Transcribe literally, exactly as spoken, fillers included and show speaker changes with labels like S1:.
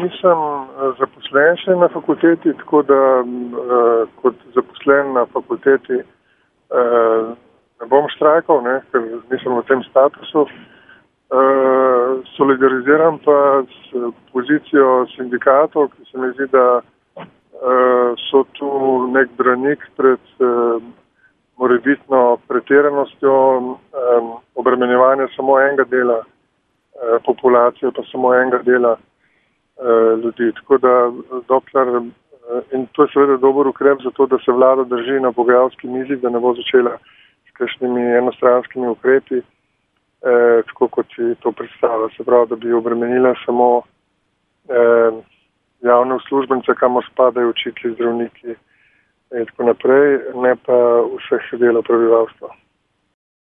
S1: nisem zaposlen še na fakulteti, tako da kot zaposlen na fakulteti ne bom štrajkal, ne, ker nisem v tem statusu. Solidariziram pa s pozicijo sindikatov, ki se mi zdi, da so tu nek branik pred morebitno pretiranostjo obremenjevanja samo enega dela populacije, pa samo enega dela ljudi. Tako da dokler, in to je seveda dober ukrep za to, da se vlada drži na pogajalski mizi, da ne bo začela s kakšnimi enostranskimi ukrepi, eh, tako kot si to predstavlja. Se pravi, da bi obremenila samo eh, javne uslužbence, kamor spadajo učitelji, zdravniki in tako naprej, ne pa vseh delov prebivalstva.